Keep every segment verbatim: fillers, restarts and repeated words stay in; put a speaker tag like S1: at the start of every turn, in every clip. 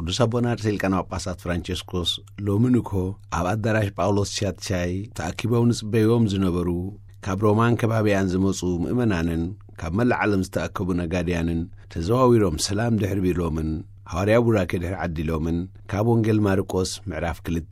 S1: ቅዱስ አቡነ ርሴልቃና ጳጳሳት ፍራንቺስኮስ ሎምንኮ አብ አዳራሽ ጳውሎስ ቻትቻይ ተአኪቦም ጽበዮም ዝነበሩ ካብ ሮማን ከባቢያን ዝመጹ ምእመናንን ካብ መላእ ዓለም ዝተኣከቡ ነጋድያንን ተዘዋዊሮም ሰላም ድሕር ቢሎምን ሐዋርያው ቡራኬ ድሕር ዓዲሎምን ካብ ወንጌል ማርቆስ ምዕራፍ ክልተ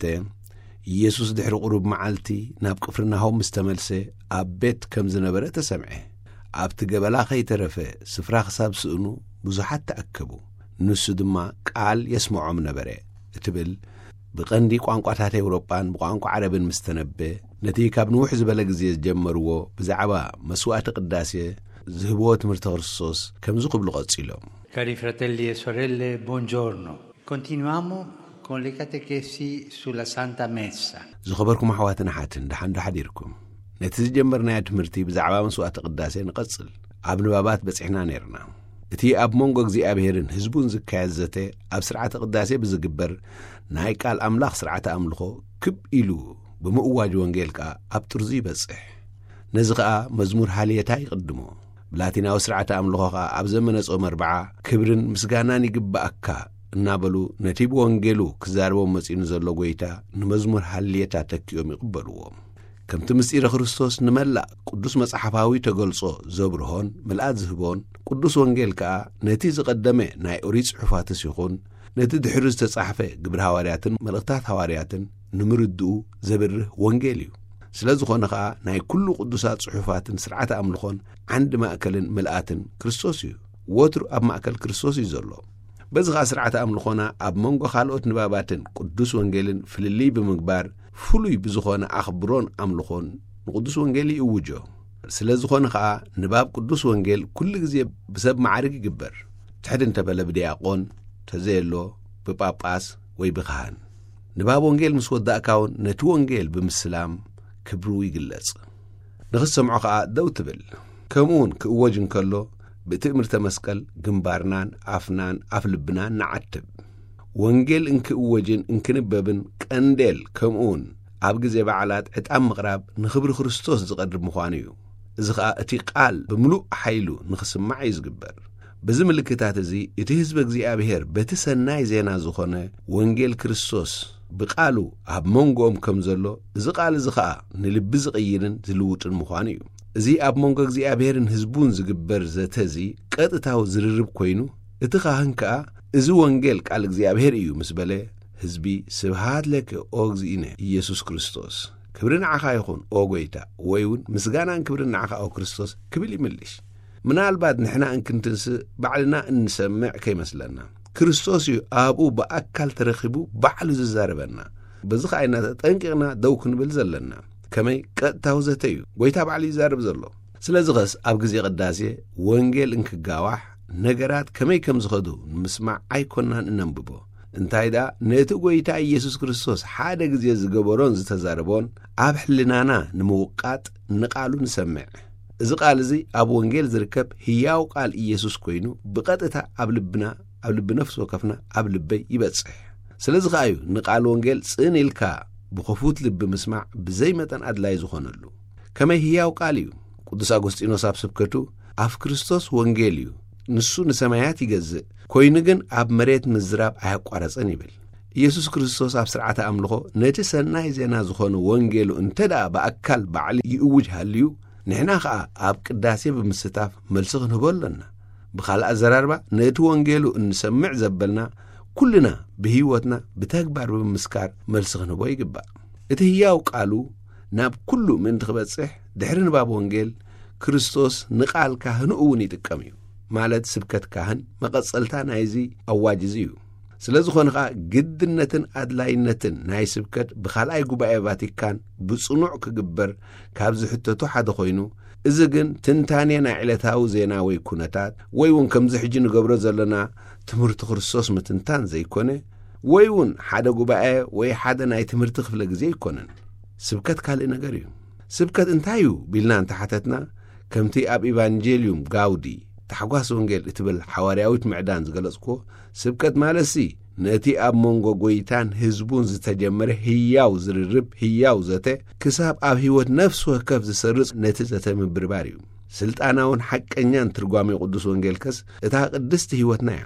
S1: ኢየሱስ ድሕሪ ቁሩብ መዓልቲ ናብ ቅፍርናሆም ምስተመልሰ ኣብ ቤት ከም ዝነበረ ተሰምዐ። ኣብቲ ገበላ ኸይተረፈ ስፍራ ክሳብ ስእኑ ብዙሓት ተኣከቡ። ንሱ ድማ ቃል የስምዖም ነበረ እትብል ብቐንዲ ቋንቋታት ኤውሮጳን ብቋንቋ ዓረብን ምስተነበ ነቲ ካብ ንውሕ ዝበለ ጊዜ ዝጀመርዎ ብዛዕባ መስዋዕቲ ቅዳሴ ዝህብዎ ትምህርቲ ክርስቶስ ከምዚ ክብሉ ቀጺሎም።
S2: Cari fratelli e sorelle, buongiorno. Continuiamo con le catechesi sulla Santa Messa.
S1: ዝኸበርኩም ኣሕዋትና ሓትን ድሓን ድሓዲርኩም ነቲ ዝጀመርናዮ ትምህርቲ ብዛዕባ መስዋዕቲ ቅዳሴ ንቐጽል። ኣብ ንባባት በፂሕና ነርና። እቲ ኣብ መንጎ እግዚኣብሔርን ህዝቡን ዝካየድ ዘተ ኣብ ስርዓተ ቅዳሴ ብዝግበር ናይ ቃል ኣምላኽ ስርዓተ ኣምልኾ ክብ ኢሉ ብምእዋጅ ወንጌል ከዓ ኣብ ጥርዙ ይበጽሕ። ነዚ ከዓ መዝሙር ሃልየታ ይቕድሞ። ብላቲናዊ ስርዓተ ኣምልኾ ከዓ ኣብ ዘመነ ጾም ኣርብዓ ክብርን ምስጋናን ይግባአካ እናበሉ ነቲ ብወንጌሉ ክዛረቦም መጺኑ ዘሎ ጐይታ ንመዝሙር ሃልየታ ተኪኦም ይቕበልዎ። ከምቲ ምስጢረ ክርስቶስ ንመላእ ቅዱስ መጽሓፋዊ ተገልጾ ዘብርሆን ምልኣት ዝህቦን ቅዱስ ወንጌል ከዓ ነቲ ዝቐደመ ናይ ኦሪት ጽሑፋትስ ይኹን ነቲ ድሕሪ ዝተጻሕፈ ግብረ ሐዋርያትን መልእኽታት ሐዋርያትን ንምርድኡ ዘብርህ ወንጌል እዩ። ስለ ዝኾነ ከዓ ናይ ኩሉ ቅዱሳት ጽሑፋትን ስርዓተ ኣምልኾን ዓንዲ ማእከልን ምልኣትን ክርስቶስ እዩ። ወትሩ ኣብ ማእከል ክርስቶስ እዩ ዘሎ። በዚ ከዓ ስርዓተ ኣምልኾና ኣብ መንጎ ካልኦት ንባባትን ቅዱስ ወንጌልን ፍልልይ ብምግባር ፍሉይ ብዝኾነ ኣኽብሮን ኣምልኾን ንቅዱስ ወንጌል ይእውጆ። ስለ ዝኾነ ከዓ ንባብ ቅዱስ ወንጌል ኩሉ ጊዜ ብሰብ ማዕርግ ይግበር። ትሕድ እንተበለ ብዲያቆን ተዘየሎ ብጳጳስ ወይ ብኻህን ንባብ ወንጌል ምስ ወዳእካውን ነቲ ወንጌል ብምስላም ክብሩ ይግለጽ። ንኽሰምዖ ከዓ ደው ትብል። ከምኡውን ክእወጅ እንከሎ ብትእምርተ መስቀል ግንባርናን ኣፍናን ኣፍ ልብናን ንዓትብ። ወንጌል እንክእወጅን እንክንበብን ቀንዴል ከምኡውን ኣብ ጊዜ በዓላት ዕጣን ምቕራብ ንኽብሪ ክርስቶስ ዝቐድር ምዃኑ እዩ። እዚ ከዓ እቲ ቃል ብምሉእ ሓይሉ ንኽስማዕ እዩ ዝግበር። በዚ ምልክታት እዚ እቲ ህዝቢ እግዚኣብሔር በቲ ሰናይ ዜና ዝኾነ ወንጌል ክርስቶስ ብቃሉ ኣብ መንጎኦም ከም ዘሎ እዚ ቃል እዚ ከዓ ንልቢ ዝቕይርን ዝልውጥን ምዃኑ እዩ። እዚ ኣብ መንጎ እግዚኣብሔርን ህዝቡን ዝግበር ዘተዚ ቀጥታዊ ዝርርብ ኮይኑ እቲ ካህን ከዓ እዚ ወንጌል ቃል እግዚኣብሔር እዩ ምስ በለ ህዝቢ ስብሃት ለከ ኦ እግዚእነ ኢየሱስ ክርስቶስ ክብሪ ንዓኻ ይኹን ኦ ጐይታ ወይ እውን ምስጋናን ክብሪ ንዓኻ ኦ ክርስቶስ ክብል ይምልሽ። ምናልባት ንሕና እንክንትንስእ ባዕልና እንሰምዕ ከይመስለና ክርስቶስ እዩ ኣብኡ ብኣካል ተረኺቡ ባዕሉ ዝዛረበና። በዚ ከዓ ኢና ተጠንቂቕና ደው ክንብል ዘለና። ከመይ ቀጥታዊ ዘተ እዩ ጐይታ ባዕሉ ይዛረብ ዘሎ። ስለዚ ኸስ ኣብ ጊዜ ቅዳሴ ወንጌል እንክጋዋሕ ነገራት ከመይ ከም ዝኸዱ ንምስማዕ ኣይኮናን እነንብቦ። እንታይ ደኣ ነቲ ጐይታ ኢየሱስ ክርስቶስ ሓደ ጊዜ ዝገበሮን ዝተዛረቦን ኣብ ሕልናና ንምውቃጥ ንቓሉ ንሰምዕ። እዚ ቃል እዚ ኣብ ወንጌል ዝርከብ ህያው ቃል ኢየሱስ ኮይኑ ብቐጥታ ኣብ ልብና ኣብ ልቢ ነፍሲ ወከፍና ኣብ ልበይ ይበጽሕ። ስለዚ ከዓ እዩ ንቃል ወንጌል ጽን ኢልካ ብኸፉት ልቢ ምስማዕ ብዘይ መጠን ኣድላይ ዝኾነሉ። ከመይ ህያው ቃል እዩ። ቅዱስ ኣጎስጢኖስ ኣብ ስብከቱ ኣፍ ክርስቶስ ወንጌል እዩ፣ ንሱ ንሰማያት ይገዝእ ኮይኑ ግን ኣብ መሬት ምዝራብ ኣያቋረጸን ይብል። ኢየሱስ ክርስቶስ ኣብ ስርዓተ ኣምልኾ ነቲ ሰናይ ዜና ዝኾነ ወንጌሉ እንተ ደኣ ብኣካል ባዕሊ ይእውጅ ሃልዩ ንሕና ከዓ ኣብ ቅዳሴ ብምስታፍ መልሲ ክንህቦ ኣለና። ብኻልእ ኣዘራርባ ነቲ ወንጌሉ እንሰምዕ ዘበልና ኩልና ብህይወትና ብተግባር ብምስካር መልሲ ክንህቦ ይግባእ። እቲ ህያው ቃሉ ናብ ኩሉ ምእንቲ ክበጽሕ ድሕሪ ንባብ ወንጌል ክርስቶስ ንቓል ካህኑ እውን ይጥቀም እዩ። ማለት ስብከት ካህን መቐጸልታ ናይዚ ኣዋጅ እዚ እዩ። ስለ ዝኾነ ከዓ ግድነትን ኣድላይነትን ናይ ስብከት ብኻልኣይ ጉባኤ ቫቲካን ብጽኑዕ ክግበር ካብ ዝሕተቱ ሓደ ኮይኑ እዚ ግን ትንታኔ ናይ ዕለታዊ ዜና ወይ ኩነታት ወይ እውን ከምዚ ሕጂ ንገብሮ ዘለና ትምህርቲ ክርስቶስ ምትንታን ዘይኮነ ወይ እውን ሓደ ጉባኤ ወይ ሓደ ናይ ትምህርቲ ክፍለ ጊዜ ይኮነን። ስብከት ካልእ ነገር እዩ። ስብከት እንታይ እዩ ቢልና እንተሓተትና ከምቲ ኣብ ኢቫንጀልዩም ጋውዲ ተሓጓስ ወንጌል እትብል ሐዋርያዊት ምዕዳን ዝገለጽኮ ስብከት ማለሲ ነቲ ኣብ መንጎ ጐይታን ህዝቡን ዝተጀመረ ህያው ዝርርብ ህያው ዘተ ክሳብ ኣብ ህይወት ነፍሲ ወከፍ ዝሰርጽ ነቲ ዘተ ምብርባር እዩ። ስልጣናውን ሓቀኛን ትርጓሜ ቅዱስ ወንጌል ከስ እታ ቅድስቲ ህይወትና እያ።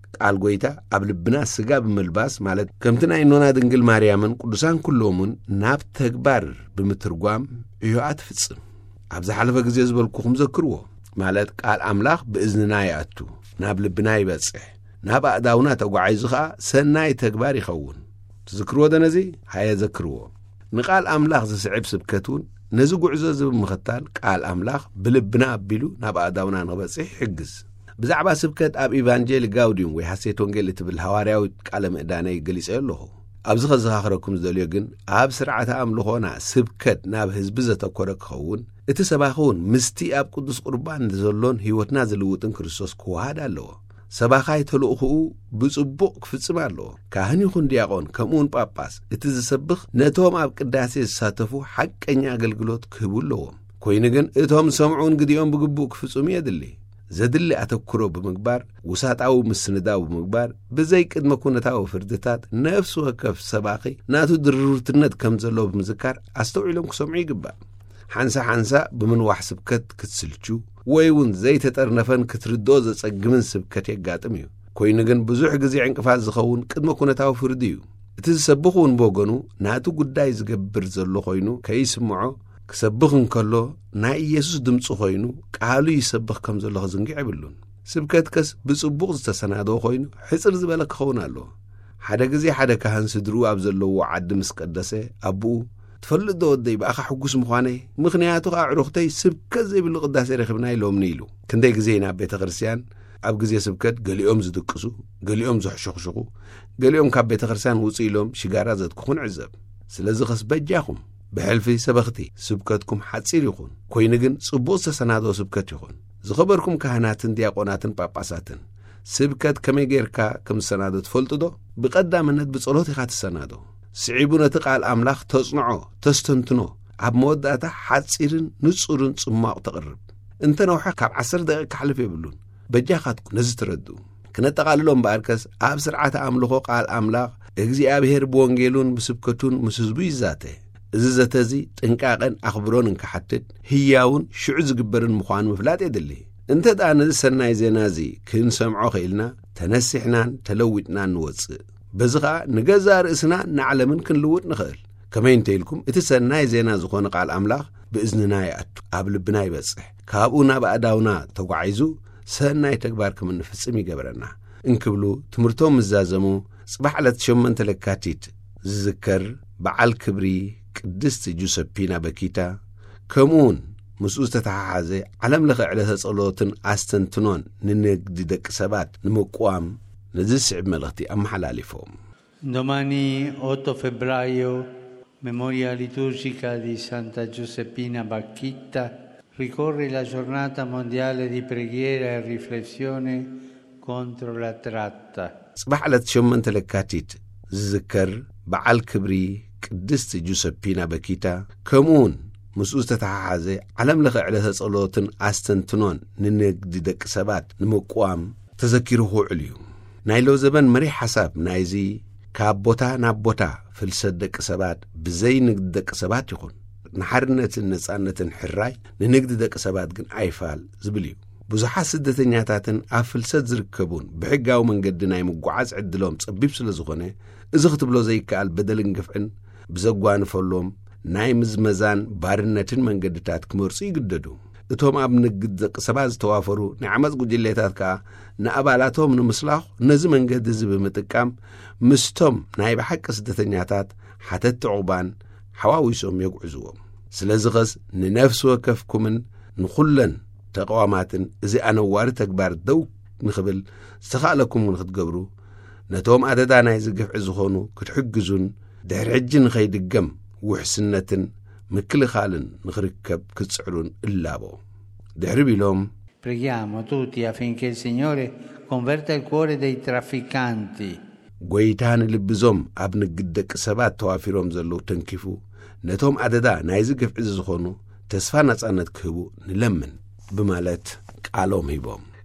S1: ቃል ጎይታ ኣብ ልብና ስጋ ብምልባስ ማለት ከምቲ ናይ ኖና ድንግል ማርያምን ቅዱሳን ኩሎምን ናብ ተግባር ብምትርጓም እዩኣት ፍጽም ኣብ ዝሓለፈ ግዜ ዝበልኩኹም ዘክርዎ ማለት ቃል ኣምላኽ ብእዝንና ይኣቱ ናብ ልብና ይበጽሕ ናብ ኣእዳውና ተጓዓይዙ ኸዓ ሰናይ ተግባር ይኸውን ትዝክርዎ ደነዚ ሃየ ዘክርዎ ንቃል ኣምላኽ ዝስዕብ ስብከቱን ነዚ ጉዕዞ ዝብ ምኽታል ቃል ኣምላኽ ብልብና ኣቢሉ ናብ ኣእዳውና ንኽበጽሕ ይሕግዝ ብዛዕባ ስብከት ኣብ ኢቫንጀሊ ጋውዲዩም ወይ ሐሴት ወንጌል እትብል ሐዋርያዊ ቃለ ምዕዳነይ ገሊጸ ኣለኹ ኣብዚ ኸዘኻኽረኩም ዝደልዮ ግን ኣብ ስርዓተ ኣምልኾና ስብከት ናብ ህዝቢ ዘተኰረ ክኸውን እቲ ሰባኺውን ምስቲ ኣብ ቅዱስ ቁርባን ዘሎን ህይወትና ዝልውጥን ክርስቶስ ክወሃድ ኣለዎ ሰባኻይ ተልእኽኡ ብጽቡቕ ክፍጽም ኣለዎ ካህን ይኹን ዲያቆን ከምኡውን ጳጳስ እቲ ዝሰብኽ ነቶም ኣብ ቅዳሴ ዝሳተፉ ሓቀኛ ኣገልግሎት ክህቡ ኣለዎም ኮይኑ ግን እቶም ሰምዑን ግዲኦም ብግቡእ ክፍጽሙ የድሊ ዘድሊ ኣተኩሮ ብምግባር ውሳጣዊ ምስንዳው ብምግባር ብዘይ ቅድመ ኩነታዊ ፍርድታት ነፍስ ወከፍ ሰባኺ ናቱ ድርርትነት ከም ዘሎ ብምዝካር ኣስተውዒሎም ክሰምዑ ይግባእ ሓንሳ ሓንሳ ብምንዋሕ ስብከት ክትስልቹ ወይ እውን ዘይተጠርነፈን ክትርድኦ ዘጸግምን ስብከት የጋጥም እዩ ኮይኑ ግን ብዙሕ ግዜ ዕንቅፋት ዝኸውን ቅድመ ኩነታዊ ፍርዲ እዩ እቲ ዝሰብኽ እውን ብወገኑ ናቱ ጉዳይ ዝገብር ዘሎ ኮይኑ ከይስምዖ ክሰብኽ እንከሎ ናይ ኢየሱስ ድምፂ ኮይኑ ቃሉ ይሰብኽ ከም ዘሎ ክዝንጊዕ ይብሉን ስብከት ከስ ብጽቡቕ ዝተሰናደዎ ኮይኑ ሕፅር ዝበለ ክኸውን ኣለዎ ሓደ ግዜ ሓደ ካህን ስድርኡ ኣብ ዘለዎ ዓዲ ምስ ቀደሰ ኣቦኡ ትፈልጥ ዶ ወደይ ብኣኻ ሕጉስ ምዃነይ ምኽንያቱ ኸዓ ዕሩኽተይ ስብከት ዘይብሉ ቅዳሴ ረኺብና ኢሎምኒ ኢሉ ክንደይ ግዜ ናብ ቤተ ክርስቲያን ኣብ ግዜ ስብከት ገሊኦም ዝድቅሱ ገሊኦም ዝሕሽኽሽኹ ገሊኦም ካብ ቤተ ክርስቲያን ውፅእ ኢሎም ሽጋራ ዘትኩኹን ዕዘብ ስለዚ ኸስ በጃኹም ብሕልፊ ሰበኽቲ ስብከትኩም ሓፂር ይኹን ኮይኑ ግን ጽቡቕ ዝተሰናደዎ ስብከት ይኹን ዝኸበርኩም ካህናትን ዲያቆናትን ጳጳሳትን ስብከት ከመይ ጌርካ ከም ዝሰናዶ ትፈልጡ ዶ ብቐዳምነት ብጸሎት ኢኻ ትሰናዶ ስዒቡ ነቲ ቃል ኣምላኽ ተጽንዖ ተስተንትኖ ኣብ መወዳእታ ሓፂርን ንጹርን ጽማቕ ተቕርብ እንተ ነውሓ ካብ ዓሰርተ ደቂቃ ክሕልፍ የብሉን በጃኻትኩ ነዚ ትረድኡ ክነጠቓልሎም በኣርከስ ኣብ ስርዓተ ኣምልኾ ቃል ኣምላኽ እግዚኣብሔር ብወንጌሉን ብስብከቱን ምስ ህዝቡ ይዛተ እዚ ዘተዚ ጥንቃቐን ኣኽብሮን እንከሓትት ህያውን ሽዑ ዝግበርን ምዃኑ ምፍላጥ የድሊ እንተ ደኣ ነዚ ሰናይ ዜና እዚ ክንሰምዖ ኽኢልና ተነሲሕናን ተለዊጥናን ንወፅእ በዚ ኸዓ ንገዛ ርእስና ንዓለምን ክንልውጥ ንኽእል ከመይ እንተኢልኩም እቲ ሰናይ ዜና ዝኾነ ቃል ኣምላኽ ብእዝንና ይኣቱ ኣብ ልብና ይበጽሕ ካብኡ ናብ ኣእዳውና ተጓዒዙ ሰናይ ተግባር ከም እንፍጽም ይገብረና እንክብሉ ትምህርቶም ምዛዘሙ ጽባሕ ዕለት ሸሞንተ ለካቲት ዝዝከር በዓል ክብሪ ቅድስቲ ጁሰፒና በኪታ ከምኡውን ምስኡ ዝተተሓሓዘ ዓለም ለኸ ዕለተ ጸሎትን ኣስተንትኖን ንንግዲ ደቂ ሰባት ንምቁዋም ነዚ ስዕብ መልእኽቲ ኣመሓላሊፎም
S2: Domani otto febbraio, memoria liturgica di Santa Giuseppina Bacchita, ricorre la giornata mondiale di preghiera e riflessione contro la tratta.
S1: ጽባሕ ዕለት ሸሞንተ ለካቲት ዝዝከር በዓል ክብሪ ቅድስቲ ጁሰፒና በኪታ ከምኡውን ምስኡ ዝተተሓሓዘ ዓለም ለኸ ዕለተ ጸሎትን ኣስተንትኖን ንንግዲ ደቂ ሰባት ንምቁዋም ተዘኪሩ ክውዕል እዩ ናይ ሎ ዘበን መሪሕ ሓሳብ ናይዚ ካብ ቦታ ናብ ቦታ ፍልሰት ደቂ ሰባት ብዘይ ንግዲ ደቂ ሰባት ይኹን ንሓርነትን ነጻነትን ሕራይ ንንግዲ ደቂ ሰባት ግን ኣይፋል ዝብል እዩ ብዙሓት ስደተኛታትን ኣብ ፍልሰት ዝርከቡን ብሕጋዊ መንገዲ ናይ ምጓዓዝ ዕድሎም ጸቢብ ስለ ዝኾነ እዚ ክትብሎ ዘይከኣል በደልን ግፍዕን ብዘጓንፈሎም ናይ ምዝመዛን ባርነትን መንገድታት ክመርጹ ይግደዱ እቶም ኣብ ንግዲ ደቂ ሰባት ዝተዋፈሩ ናይ ዓመፅ ጉጅሌታት ከዓ ንኣባላቶም ንምስላኽ ነዚ መንገዲ እዚ ብምጥቃም ምስቶም ናይ ብሓቂ ስደተኛታት ሓተቲ ዕቑባን ሓዋዊሶም የጉዕዝዎም ስለዚ ኸስ ንነፍሲ ወከፍኩምን ንኹለን ተቐዋማትን እዚ ኣነዋሪ ተግባር ደው ንኽብል ዝተኻእለኩም ንኽትገብሩ ነቶም ኣደዳ ናይ ዝግፍዒ ዝኾኑ ክትሕግዙን ድሕሪ ሕጂ ንኸይድገም ውሕስነትን ምክልኻልን ንኽርከብ ክትጽዕሩን እላቦ ድሕሪ ቢሎም
S2: Preghiamo tutti affinché il Signore converta il cuore dei trafficanti.
S1: ጎይታን ልብዞም ኣብ ንግዲ ደቂ ሰባት ተዋፊሮም ዘለዉ ተንኪፉ ነቶም ኣደዳ ናይ ዝግፍዒ ዝኾኑ ተስፋ ነጻነት ክህቡ ንለምን ብማለት ቃሎም ሂቦም